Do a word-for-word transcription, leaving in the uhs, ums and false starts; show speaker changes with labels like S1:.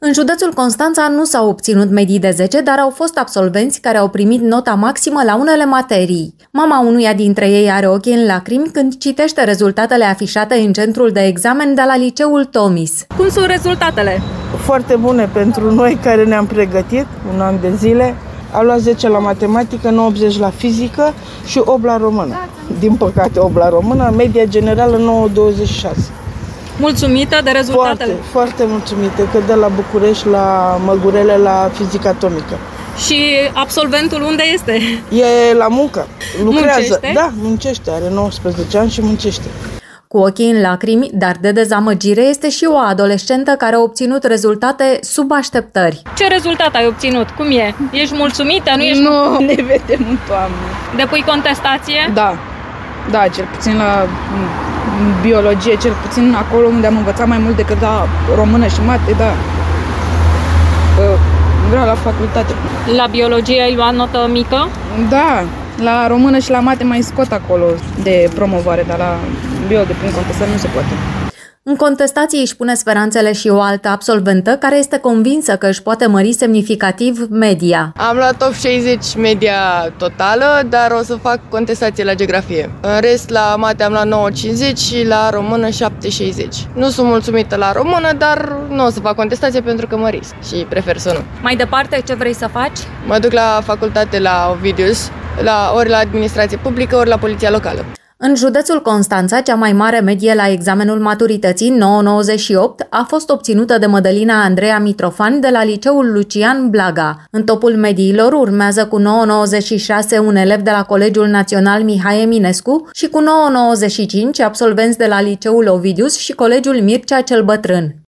S1: În județul Constanța nu s-au obținut medii de zece, dar au fost absolvenți care au primit nota maximă la unele materii. Mama unuia dintre ei are ochii în lacrimi când citește rezultatele afișate în centrul de examen de la liceul Tomis.
S2: Cum sunt rezultatele?
S3: Foarte bune pentru noi care ne-am pregătit un an de zile. Am luat zece la matematică, nouă virgulă optzeci la fizică și opt la română. Din păcate opt la română, media generală nouă virgulă douăzeci și șase.
S2: Mulțumită de rezultatele?
S3: Foarte, foarte mulțumită, că de la București la Măgurele la fizică atomică.
S2: Și absolventul unde este?
S3: E la muncă, lucrează.
S2: Muncește?
S3: Da, muncește, are nouăsprezece ani și muncește.
S1: Cu ochii în lacrimi, dar de dezamăgire, este și o adolescentă care a obținut rezultate sub așteptări.
S2: Ce rezultat ai obținut? Cum e? Ești mulțumită? Nu ești?
S4: Nu, ne vedem în toamnă.
S2: Depui contestație?
S4: Da, da, cel puțin la biologie, cel puțin acolo unde am învățat mai mult decât la română și mate, da. Vreau la facultate.
S2: La biologie ai luat notă mică?
S4: Da, la română și la mate mai scot acolo de promovare, dar la bio de prin contestare nu se poate.
S1: În contestație își pune speranțele și o altă absolventă care este convinsă că își poate mări semnificativ media.
S5: Am luat opt virgulă șaizeci media totală, dar o să fac contestație la geografie. În rest, la mate am luat nouă virgulă cincizeci și la română șapte virgulă șaizeci. Nu sunt mulțumită la română, dar nu o să fac contestație pentru că mă risc și prefer să nu.
S2: Mai departe, ce vrei să faci?
S5: Mă duc la facultate la Ovidius, la, ori la administrație publică, ori la poliția locală.
S1: În județul Constanța, cea mai mare medie la examenul maturității, nouă virgulă nouăzeci și opt, a fost obținută de Mădălina Andreea Mitrofan de la liceul Lucian Blaga. În topul mediilor urmează cu nouă virgulă nouăzeci și șase un elev de la Colegiul Național Mihai Eminescu și cu nouă virgulă nouăzeci și cinci absolvenți de la liceul Ovidius și Colegiul Mircea cel Bătrân.